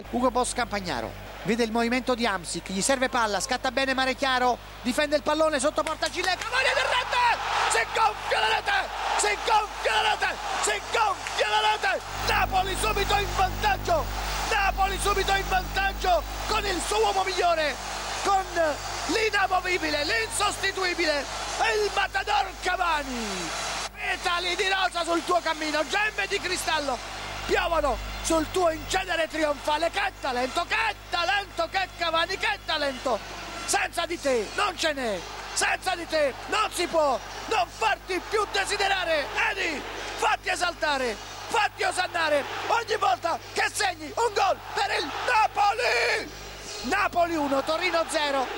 Ugo Boss Campagnaro vede il movimento di Hamsik, gli serve palla, scatta bene Mare Chiaro, difende il pallone sotto porta Gillet, Cavani di rete, si gonfia la rete, si gonfia la rete, si gonfia la rete, Napoli subito in vantaggio, Napoli subito in vantaggio con il suo uomo migliore, con l'inamovibile, l'insostituibile, il matador Cavani. Petali di rosa sul tuo cammino, gemme di cristallo piovono sul tuo incedere trionfale. Che talento, che Cavani, che talento! Senza di te non ce n'è, senza di te non si può non farti più desiderare. Edi, fatti esaltare, fatti osannare ogni volta che segni un gol per il Napoli. Napoli 1, Torino 0.